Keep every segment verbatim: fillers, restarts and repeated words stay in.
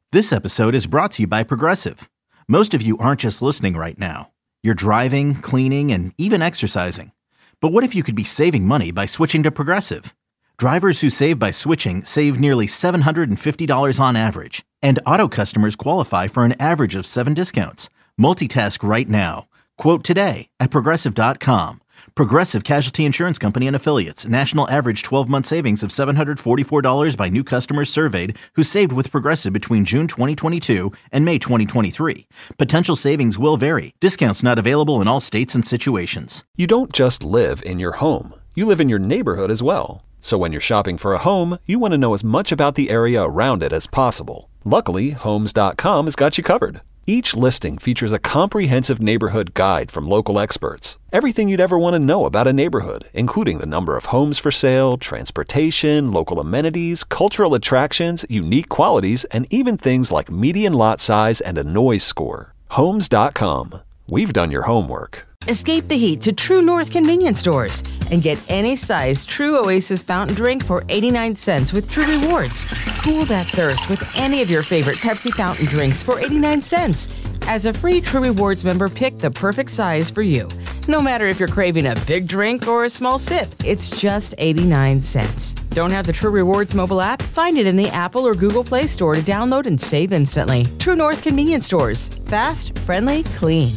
This episode is brought to you by Progressive. Most of you aren't just listening right now. You're driving, cleaning, and even exercising. But what if you could be saving money by switching to Progressive? Drivers who save by switching save nearly seven hundred fifty dollars on average. And auto customers qualify for an average of seven discounts. Multitask right now. Quote today at Progressive dot com. Progressive Casualty Insurance Company and Affiliates. National average twelve-month savings of seven hundred forty-four dollars by new customers surveyed who saved with Progressive between June twenty twenty-two and May twenty twenty-three. Potential savings will vary. Discounts not available in all states and situations. You don't just live in your home. You live in your neighborhood as well. So when you're shopping for a home, you want to know as much about the area around it as possible. Luckily, Homes dot com has got you covered. Each listing features a comprehensive neighborhood guide from local experts. Everything you'd ever want to know about a neighborhood, including the number of homes for sale, transportation, local amenities, cultural attractions, unique qualities, and even things like median lot size and a noise score. Homes dot com. We've done your homework. Escape the heat to True North convenience stores and get any size True Oasis fountain drink for eighty-nine cents with True Rewards. Cool that thirst with any of your favorite Pepsi fountain drinks for eighty-nine cents. As a free True Rewards member, pick the perfect size for you. No matter if you're craving a big drink or a small sip, it's just eighty-nine cents. Don't have the True Rewards mobile app? Find it in the Apple or Google Play Store to download and save instantly. True North convenience stores. Fast, friendly, clean.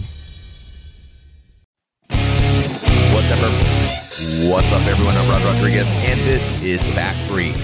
What's up, everyone? What's up, everyone? I'm Rod Rodriguez, and this is the Back Brief.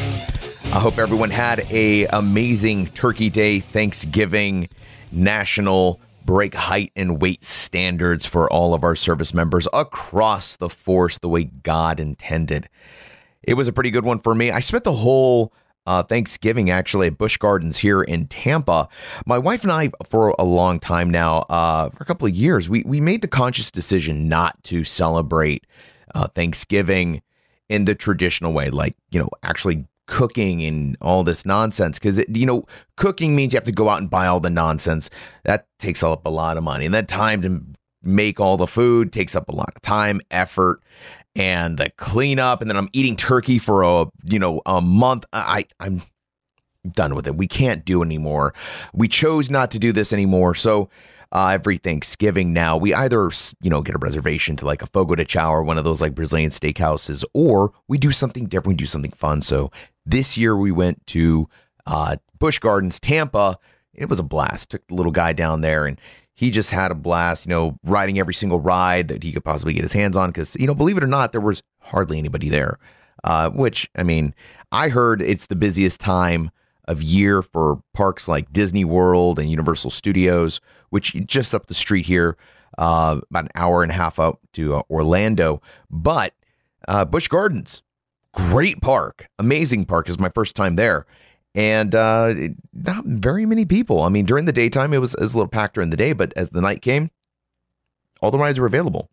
I hope everyone had a amazing Turkey Day, Thanksgiving, National Break height and weight standards for all of our service members across the force the way God intended. It was a pretty good one for me. I spent the whole uh, Thanksgiving actually at Busch Gardens here in Tampa. My wife and I, for a long time now, uh, for a couple of years, we, we made the conscious decision not to celebrate uh, Thanksgiving in the traditional way, like, you know, actually cooking and all this nonsense. Because, you know, cooking means you have to go out and buy all the nonsense. That takes up a lot of money. And that time to make all the food takes up a lot of time, effort, and the cleanup. And then I'm eating turkey for a, you know, a month. I, I'm done with it. We can't do anymore. We chose not to do this anymore. So uh, every Thanksgiving now, we either, you know, get a reservation to like a Fogo de Chao or one of those like Brazilian steakhouses, or we do something different. We do something fun. So this year we went to uh, Busch Gardens, Tampa. It was a blast. Took the little guy down there, and he just had a blast, you know, riding every single ride that he could possibly get his hands on. Because, you know, believe it or not, there was hardly anybody there, uh, which, I mean, I heard it's the busiest time of year for parks like Disney World and Universal Studios, which just up the street here, uh, about an hour and a half up to uh, Orlando. But uh, Busch Gardens, great park, amazing park. Is my first time there. And uh, not very many people. I mean, during the daytime, it was, it was a little packed during the day, but as the night came, all the rides were available.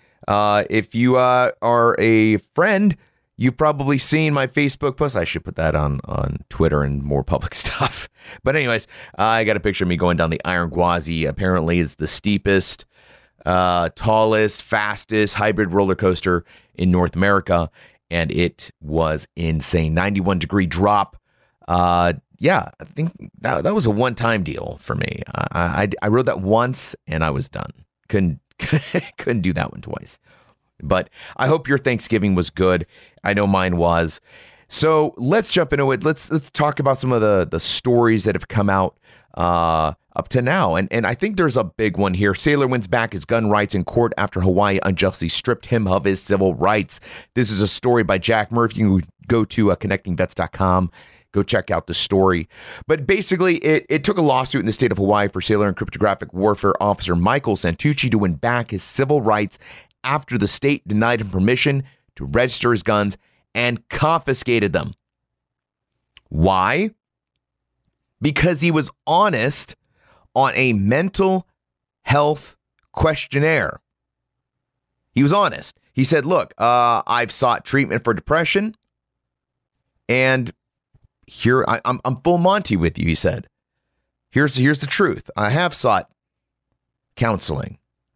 Uh, if you uh, are a friend, you've probably seen my Facebook post. I should put that on, on Twitter and more public stuff. But anyways, uh, I got a picture of me going down the Iron Gwazi. Apparently, it's the steepest, uh, tallest, fastest hybrid roller coaster in North America. And it was insane. ninety-one degree drop. Uh, yeah, I think that, that was a one-time deal for me. I, I I rode that once and I was done. Couldn't couldn't do that one twice. But I hope your Thanksgiving was good. I know mine was. So let's jump into it. Let's let's talk about some of the the stories that have come out uh, up to now. And and I think there's a big one here. Sailor wins back his gun rights in court after Hawaii unjustly stripped him of his civil rights. This is a story by Jack Murphy. You can go to uh, connecting vets dot com. Go check out the story. But basically, it, it took a lawsuit in the state of Hawaii for sailor and cryptographic warfare officer Michael Santucci to win back his civil rights after the state denied him permission to register his guns and confiscated them. Why? Because he was honest on a mental health questionnaire. He was honest. He said, look, uh, I've sought treatment for depression, and here I, I'm, I'm full Monty with you, he said. Here's, here's the truth. I have sought counseling.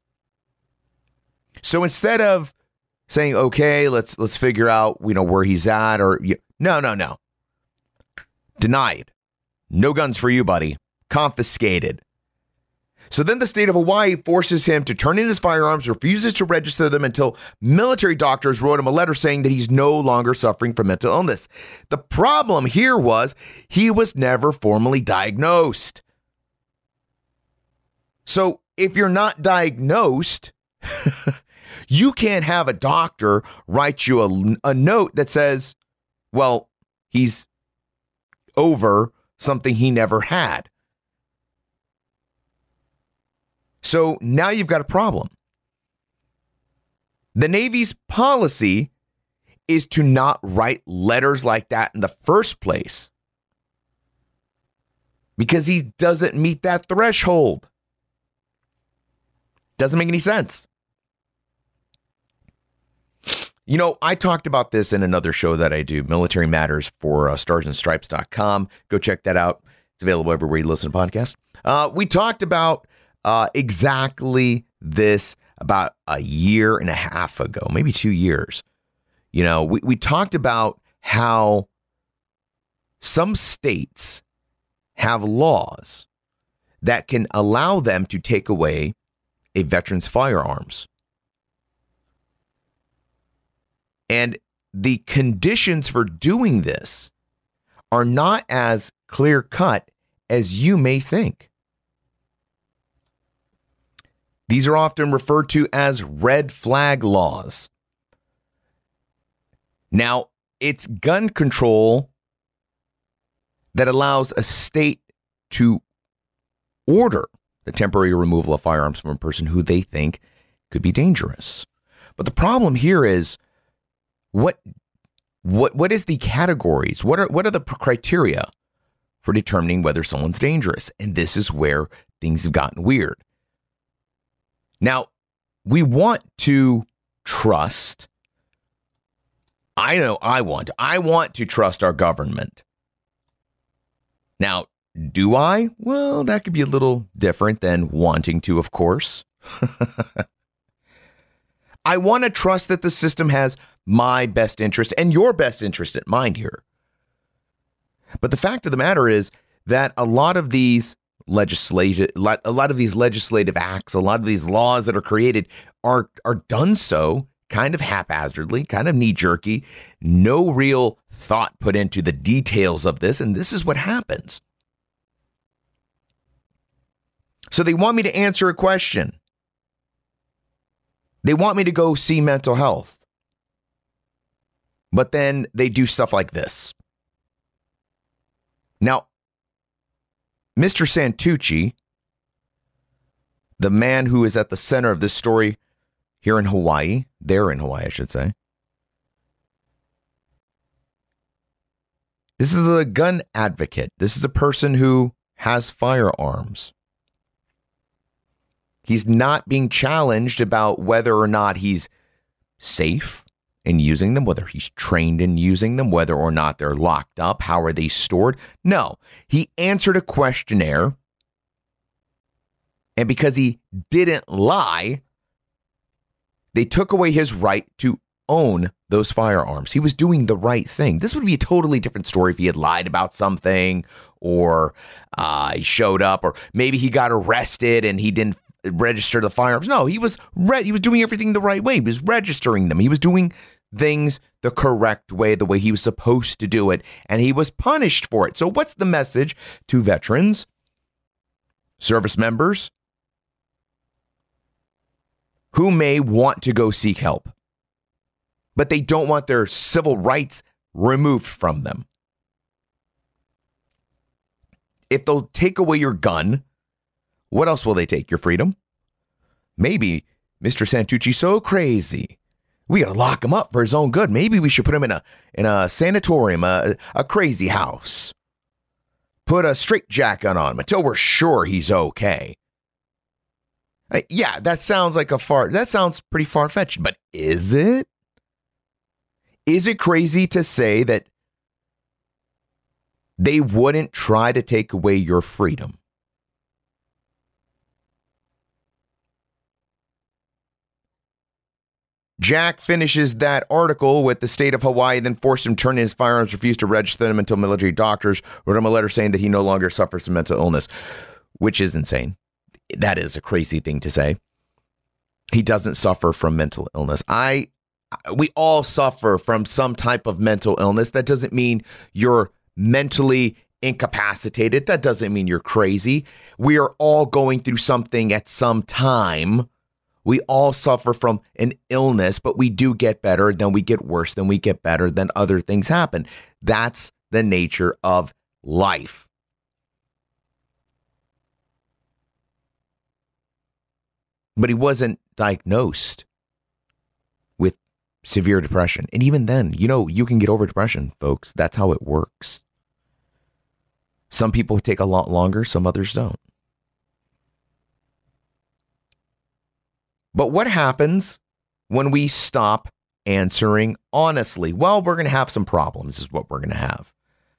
So instead of saying, okay, let's let's figure out, you know, where he's at, or no, no, no. Denied. no guns for you, buddy. Confiscated. So then the state of Hawaii forces him to turn in his firearms, refuses to register them until military doctors wrote him a letter saying that he's no longer suffering from mental illness. The problem here was he was never formally diagnosed. So if you're not diagnosed, you can't have a doctor write you a, a note that says, well, he's over something he never had. So now you've got a problem. The Navy's policy is to not write letters like that in the first place because he doesn't meet that threshold. Doesn't make any sense. You know, I talked about this in another show that I do, Military Matters, for uh, stars and stripes dot com. Go check that out. It's available everywhere you listen to podcasts. Uh, we talked about Uh, exactly this about a year and a half ago, maybe two years. You know, we, we talked about how some states have laws that can allow them to take away a veteran's firearms. And the conditions for doing this are not as clear-cut as you may think. These are often referred to as red flag laws. Now, it's gun control that allows a state to order the temporary removal of firearms from a person who they think could be dangerous. But the problem here is what what what is the categories? What are what are the criteria for determining whether someone's dangerous? And this is where things have gotten weird. Now, we want to trust. I know I want. I want to trust our government. Now, do I? Well, that could be a little different than wanting to, of course. I want to trust that the system has my best interest and your best interest at mind here. But the fact of the matter is that a lot of these legislative, a lot of these legislative acts, a lot of these laws that are created are are done so kind of haphazardly, kind of knee-jerky, no real thought put into the details of this, and this is what happens. So they want me to answer a question. They want me to go see mental health. But then they do stuff like this. Now, Mister Santucci, the man who is at the center of this story here in Hawaii, there in Hawaii, I should say. This is a gun advocate. This is a person who has firearms. He's not being challenged about whether or not he's safe in using them, whether he's trained in using them, whether or not they're locked up, how are they stored? No, he answered a questionnaire, and because he didn't lie, they took away his right to own those firearms. He was doing the right thing. This would be a totally different story if he had lied about something, or uh, he showed up, or maybe he got arrested and he didn't register the firearms. No, he was re- he was doing everything the right way. He was registering them. He was doing things the correct way, the way he was supposed to do it, and he was punished for it. So what's the message to veterans, service members who may want to go seek help, but they don't want their civil rights removed from them? If they'll take away your gun, what else will they take? Your freedom? Maybe Mister Santucci's so crazy, we got to lock him up for his own good. Maybe we should put him in a in a sanatorium, a, a crazy house. Put a straitjacket on him until we're sure he's okay. Uh, yeah, that sounds like a far. That sounds pretty far-fetched, but is it? Is it crazy to say that they wouldn't try to take away your freedom? Jack finishes that article with the state of Hawaii, then forced him to turn in his firearms, refused to register them until military doctors wrote him a letter saying that he no longer suffers from mental illness, which is insane. That is a crazy thing to say. He doesn't suffer from mental illness. I, we all suffer from some type of mental illness. That doesn't mean you're mentally incapacitated. That doesn't mean you're crazy. We are all going through something at some time. We all suffer from an illness, but we do get better, then we get worse, then we get better, then other things happen. That's the nature of life. But he wasn't diagnosed with severe depression. And even then, you know, you can get over depression, folks. That's how it works. Some people take a lot longer, some others don't. But what happens when we stop answering honestly? Well, we're going to have some problems, is what we're going to have.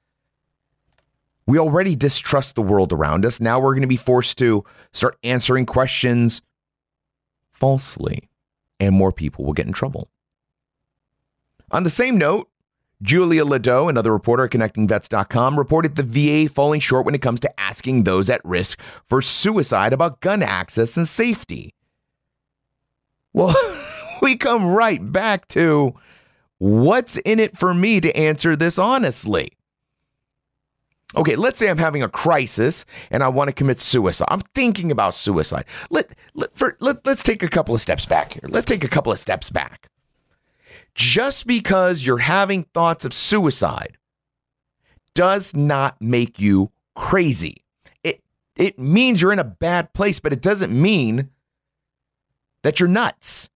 We already distrust the world around us. Now we're going to be forced to start answering questions falsely, and more people will get in trouble. On the same note, Julia Ladeau, another reporter at connecting vets dot com, reported the V A falling short when it comes to asking those at risk for suicide about gun access and safety. Well, we come right back to what's in it for me to answer this honestly. Okay, let's say I'm having a crisis and I want to commit suicide. I'm thinking about suicide. Let, let, for, let, let's take a couple of steps back here. Let's take a couple of steps back. Just because you're having thoughts of suicide does not make you crazy. It, it means you're in a bad place, but it doesn't mean that you're nuts.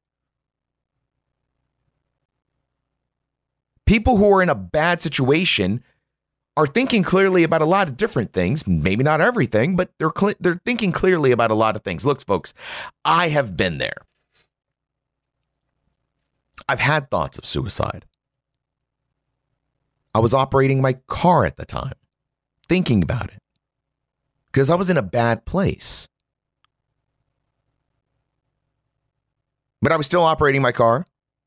People who are in a bad situation are thinking clearly about a lot of different things. Maybe not everything, but they're cl- they're thinking clearly about a lot of things. Look, folks, I have been there. I've had thoughts of suicide. I was operating my car at the time, thinking about it, because I was in a bad place. But I was still operating my car.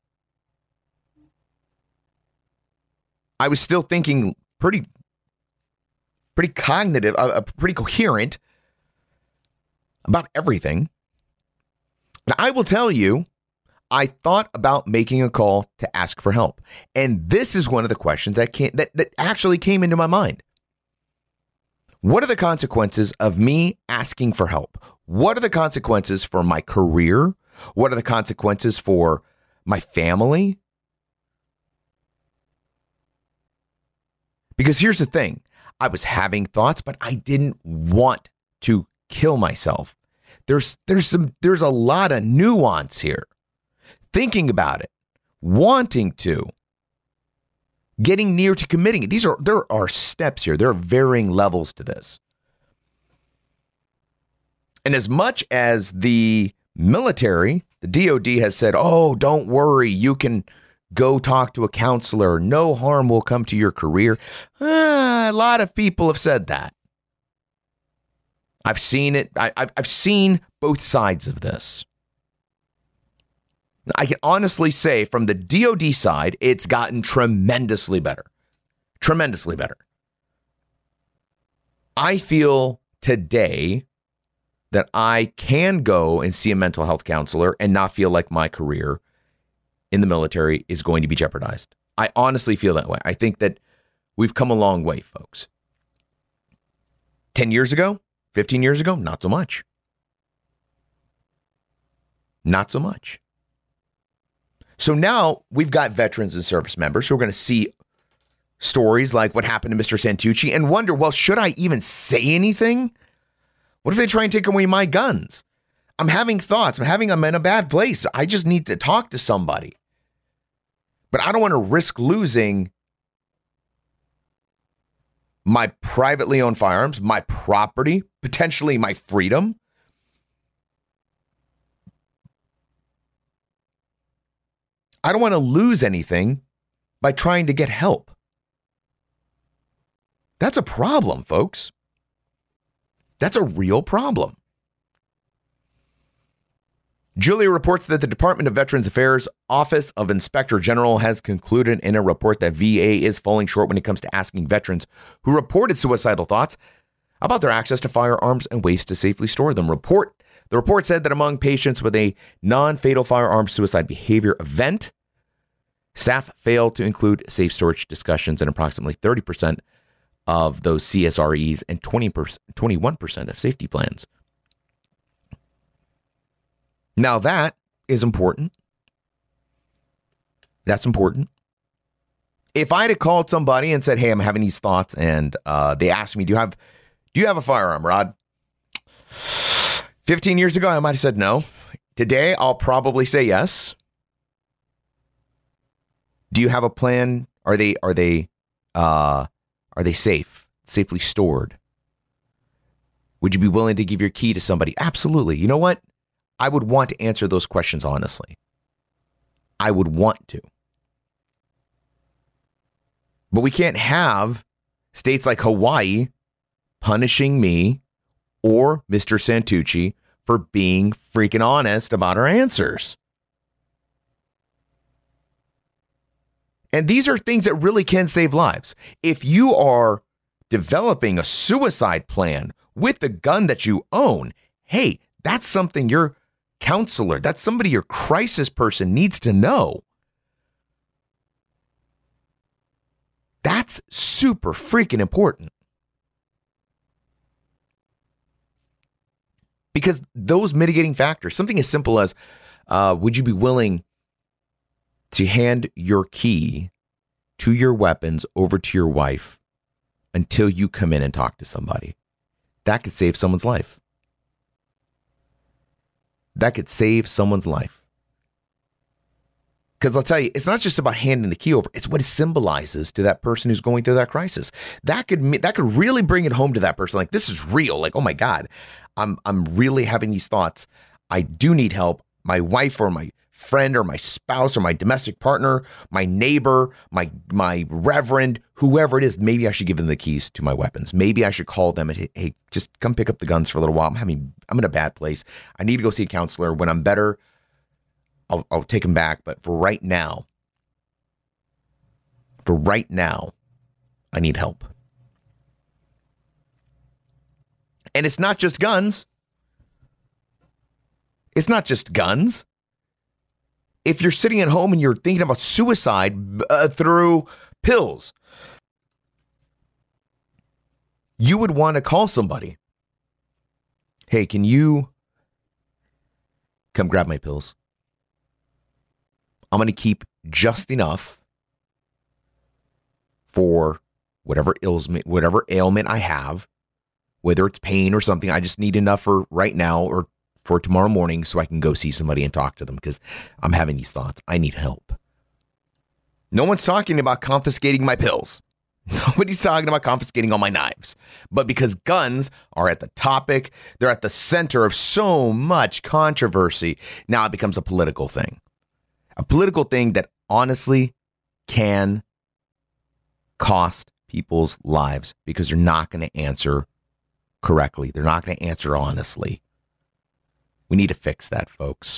I was still thinking pretty, pretty cognitive, uh, pretty coherent about everything. Now, I will tell you, I thought about making a call to ask for help. And this is one of the questions that came, that, that actually came into my mind. What are the consequences of me asking for help? What are the consequences for my career? What are the consequences for my family? Because here's the thing. I was having thoughts, but I didn't want to kill myself. There's there's some there's a lot of nuance here. Thinking about it, wanting to, getting near to committing it. These are there are steps here. There are varying levels to this. And as much as the military, the D O D has said, oh, don't worry, you can go talk to a counselor. No harm will come to your career. Uh, a lot of people have said that. I've seen it. I, I've, I've seen both sides of this. I can honestly say from the D O D side, it's gotten tremendously better. Tremendously better. I feel today that I can go and see a mental health counselor and not feel like my career in the military is going to be jeopardized. I honestly feel that way. I think that we've come a long way, folks. ten years ago, fifteen years ago, not so much. Not so much. So now we've got veterans and service members who are going to see stories like what happened to Mister Santucci and wonder, well, should I even say anything? What if they try and take away my guns? I'm having thoughts. I'm having, I'm in a bad place. I just need to talk to somebody. But I don't want to risk losing my privately owned firearms, my property, potentially my freedom. I don't want to lose anything by trying to get help. That's a problem, folks. That's a real problem. Julia reports that the Department of Veterans Affairs Office of Inspector General has concluded in a report that V A is falling short when it comes to asking veterans who reported suicidal thoughts about their access to firearms and ways to safely store them. Report The report said that among patients with a non-fatal firearm suicide behavior event, staff failed to include safe storage discussions in approximately thirty percent of those C S R Es and twenty percent, twenty-one percent of safety plans. Now that is important. That's important. If I had called somebody and said, hey, I'm having these thoughts, and uh, they asked me, do you have do you have a firearm, Rod? fifteen years ago, I might have said no. Today, I'll probably say yes. Do you have a plan? Are they are they uh, are they safe, safely stored? Would you be willing to give your key to somebody? Absolutely. You know what? I would want to answer those questions honestly. I would want to. But we can't have states like Hawaii punishing me or Mister Santucci for being freaking honest about our answers. And these are things that really can save lives. If you are developing a suicide plan with the gun that you own, hey, that's something your counselor, that's somebody your crisis person needs to know. That's super freaking important. Because those mitigating factors, something as simple as, uh, would you be willing to hand your key to your weapons over to your wife until you come in and talk to somebody? That could save someone's life. That could save someone's life. Because I'll tell you, it's not just about handing the key over. It's what it symbolizes to that person who's going through that crisis. That could that could really bring it home to that person. Like, this is real. Like, oh my God, I'm I'm really having these thoughts. I do need help. My wife or my friend or my spouse or my domestic partner, my neighbor, my my reverend, whoever it is, maybe I should give them the keys to my weapons. Maybe I should call them and, hey, just come pick up the guns for a little while. I'm having, I'm in a bad place. I need to go see a counselor. When I'm better, I'll, I'll take them back. But for right now, for right now, I need help. And it's not just guns. It's not just guns. If you're sitting at home and you're thinking about suicide uh, through pills, you would want to call somebody. Hey, can you come grab my pills? I'm going to keep just enough for whatever ailment, whatever ailment I have, whether it's pain or something. I just need enough for right now or for tomorrow morning so I can go see somebody and talk to them because I'm having these thoughts. I need help. No one's talking about confiscating my pills. Nobody's talking about confiscating all my knives. But because guns are at the topic, they're at the center of so much controversy, now it becomes a political thing. A political thing that honestly can cost people's lives because they're not going to answer correctly. They're not going to answer honestly. We need to fix that, folks.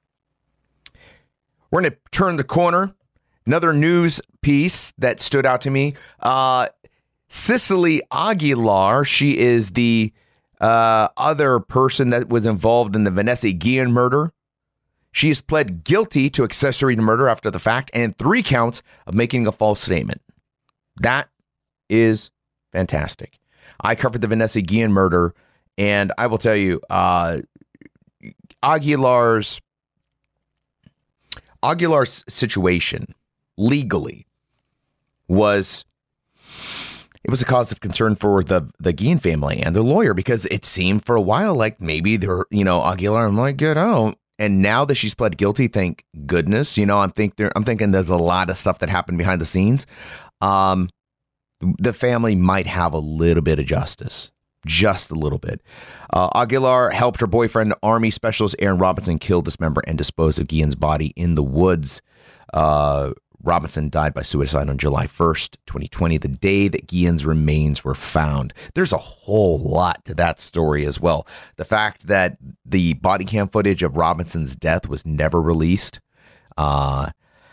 We're going to turn the corner. Another news piece that stood out to me. Uh, Cicely Aguilar, she is the uh, other person that was involved in the Vanessa Guillen murder. She has pled guilty to accessory to murder after the fact and three counts of making a false statement. That is fantastic. I covered the Vanessa Guillen murder, and I will tell you, uh, Aguilar's Aguilar's situation legally was it was a cause of concern for the the Guillen family and their lawyer because it seemed for a while like maybe they're, you know, Aguilar might get out. And now that she's pled guilty, thank goodness, you know, I'm think there I'm thinking there's a lot of stuff that happened behind the scenes. Um, the family might have a little bit of justice. Just a little bit. Uh, Aguilar helped her boyfriend, Army Specialist Aaron Robinson, kill, dismember, and dispose of Guillen's body in the woods. Uh, Robinson died by suicide on July first, twenty twenty, the day that Guillen's remains were found. There's a whole lot to that story as well. The fact that the body cam footage of Robinson's death was never released. Uh,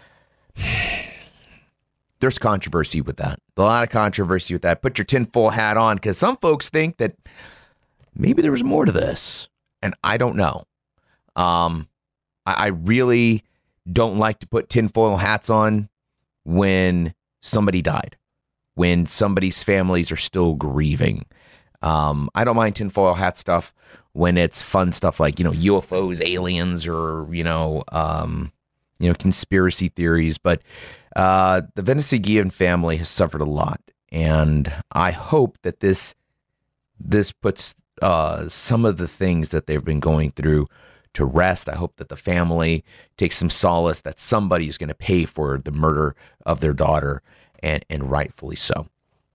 there's controversy with that. A lot of controversy with that. Put your tinfoil hat on, because some folks think that maybe there was more to this, and I don't know. Um, I, I really don't like to put tinfoil hats on when somebody died, when somebody's families are still grieving. Um, I don't mind tinfoil hat stuff when it's fun stuff like, you know, U F Os, aliens, or, you know, um, you know, conspiracy theories. But uh, the Vénétie Guillen family has suffered a lot, and I hope that this this puts uh, some of the things that they've been going through to rest. I hope that the family takes some solace that somebody is going to pay for the murder of their daughter, and, and rightfully so.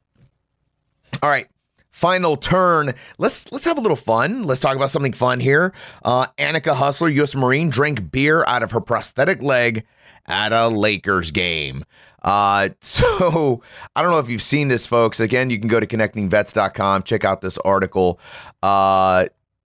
All right, final turn. Let's let's have a little fun. Let's talk about something fun here. Uh, Annika Hustler, U S Marine, drank beer out of her prosthetic leg at a Lakers game. Uh, so I don't know if you've seen this, folks. Again, you can go to connecting vets dot com, check out this article. Uh,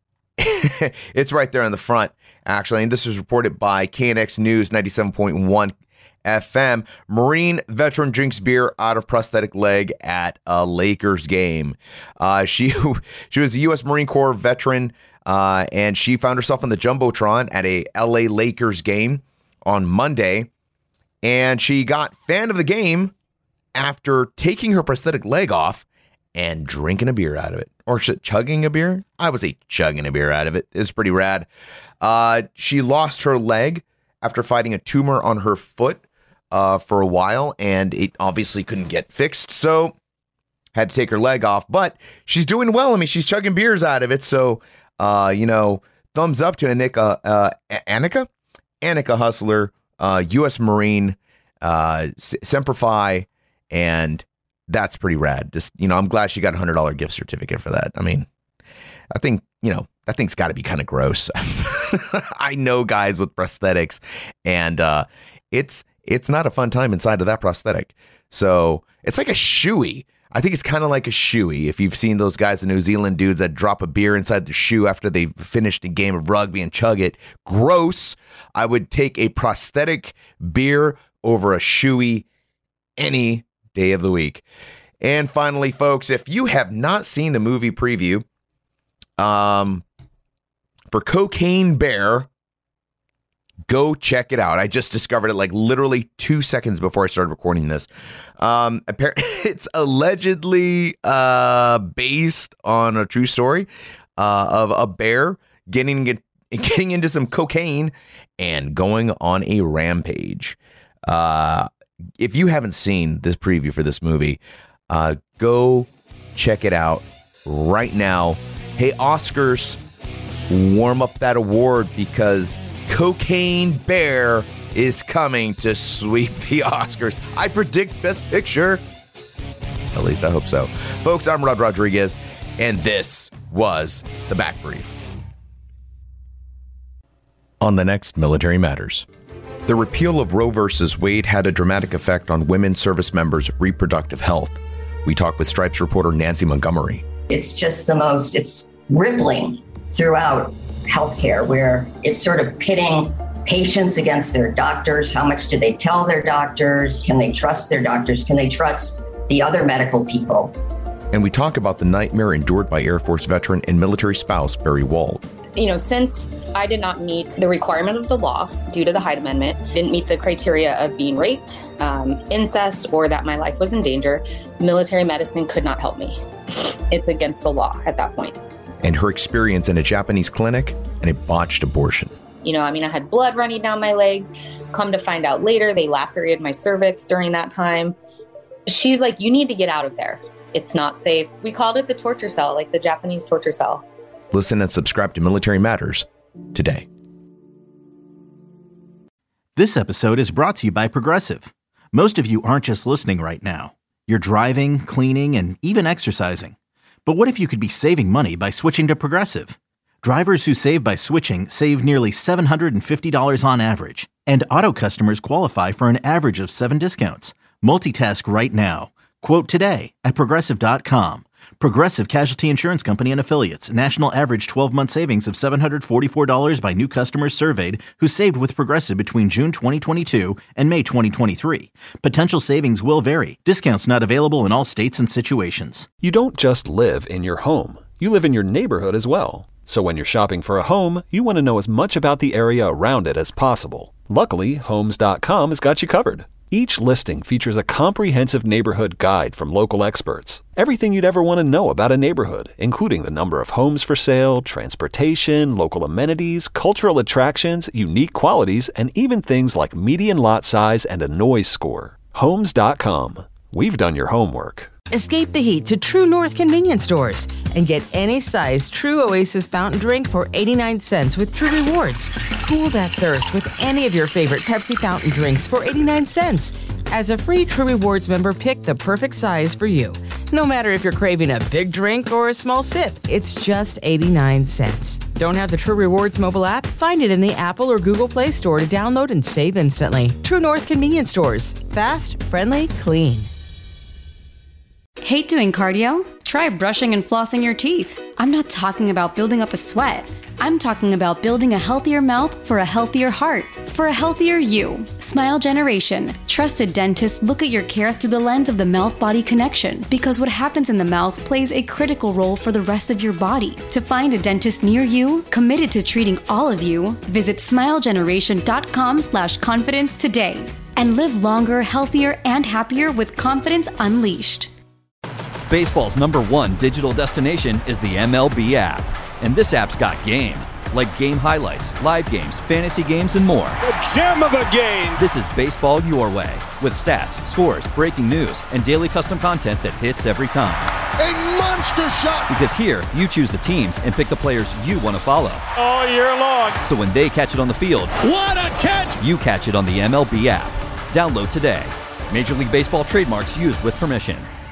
it's right there on the front, actually. And this is reported by K N X News ninety-seven point one F M. Marine veteran drinks beer out of prosthetic leg at a Lakers game. Uh, she she was a U S Marine Corps veteran, uh, and she found herself on the Jumbotron at a L A Lakers game on Monday. And she got fan of the game after taking her prosthetic leg off and drinking a beer out of it. Or chugging a beer? I would say chugging a beer out of it. It's pretty rad. Uh, she lost her leg after fighting a tumor on her foot uh, for a while, and it obviously couldn't get fixed, so had to take her leg off. But she's doing well. I mean, she's chugging beers out of it, so, uh, you know, thumbs up to Annika, uh, Annika? Annika Hustler, uh, U S Marine, uh, Semper Fi, and that's pretty rad. Just, you know, I'm glad she got a one hundred dollars gift certificate for that. I mean, I think, you know, that thing's got to be kind of gross. I know guys with prosthetics, and uh, it's it's not a fun time inside of that prosthetic. So it's like a shoey. I think it's kind of like a shoey. If you've seen those guys, the New Zealand dudes that drop a beer inside the shoe after they've finished a game of rugby and chug it. Gross. I would take a prosthetic beer over a shoey any day of the week. And finally, folks, if you have not seen the movie preview um, for Cocaine Bear, go check it out. I just discovered it like literally two seconds before I started recording this. Um, it's allegedly uh, based on a true story uh, of a bear getting getting into some cocaine and going on a rampage. Uh, if you haven't seen this preview for this movie, uh, go check it out right now. Hey, Oscars, warm up that award, because Cocaine Bear is coming to sweep the Oscars. I predict Best Picture. At least I hope so. Folks, I'm Rod Rodriguez, and this was The Back Brief. On the next Military Matters. The repeal of Roe versus Wade had a dramatic effect on women service members' reproductive health. We talked with Stripes reporter Nancy Montgomery. It's just the most, it's rippling throughout healthcare, where it's sort of pitting patients against their doctors. How much do they tell their doctors? Can they trust their doctors? Can they trust the other medical people? And we talk about the nightmare endured by Air Force veteran and military spouse Barry Wald. You know, since I did not meet the requirement of the law due to the Hyde Amendment, didn't meet the criteria of being raped, um, incest, or that my life was in danger, military medicine could not help me. It's against the law at that point. And her experience in a Japanese clinic and a botched abortion. You know, I mean, I had blood running down my legs. Come to find out later, they lacerated my cervix during that time. She's like, you need to get out of there. It's not safe. We called it the torture cell, like the Japanese torture cell. Listen and subscribe to Military Matters today. This episode is brought to you by Progressive. Most of you aren't just listening right now. You're driving, cleaning, and even exercising. But what if you could be saving money by switching to Progressive? Drivers who save by switching save nearly seven hundred fifty dollars on average. And Auto customers qualify for an average of seven discounts. Multitask right now. Quote today at Progressive dot com. Progressive Casualty Insurance Company and Affiliates. National average twelve-month savings of seven hundred forty-four dollars by new customers surveyed who saved with Progressive between June twenty twenty-two and May twenty twenty-three. Potential savings will vary. Discounts not available in all states and situations. You don't just live in your home. You live in your neighborhood as well. So when you're shopping for a home, you want to know as much about the area around it as possible. Luckily, Homes dot com has got you covered. Each listing features a comprehensive neighborhood guide from local experts. Everything you'd ever want to know about a neighborhood, including the number of homes for sale, transportation, local amenities, cultural attractions, unique qualities, and even things like median lot size and a noise score. Homes dot com. We've done your homework. Escape the heat to True North convenience stores and get any size True Oasis fountain drink for eighty-nine cents with True Rewards. Cool that thirst with any of your favorite Pepsi fountain drinks for eighty-nine cents. As a free True Rewards member, pick the perfect size for you. No matter if you're craving a big drink or a small sip, it's just eighty-nine cents. Don't have the True Rewards mobile app? Find it in the Apple or Google Play Store to download and save instantly. True North convenience stores. Fast, friendly, clean. Hate doing cardio? Try brushing and flossing your teeth. I'm not talking about building up a sweat. I'm talking about building a healthier mouth for a healthier heart, for a healthier you. Smile Generation. Trusted dentists look at your care through the lens of the mouth-body connection, because what happens in the mouth plays a critical role for the rest of your body. To find a dentist near you, committed to treating all of you, visit smilegeneration.com slash confidence today and live longer, healthier, and happier with confidence unleashed. Baseball's number one digital destination is the M L B app. And this app's got game, like game highlights, live games, fantasy games, and more. A gem of a game! This is baseball your way, with stats, scores, breaking news, and daily custom content that hits every time. A monster shot! Because here, you choose the teams and pick the players you want to follow. All year long. So when they catch it on the field, what a catch! You catch it on the M L B app. Download today. Major League Baseball trademarks used with permission.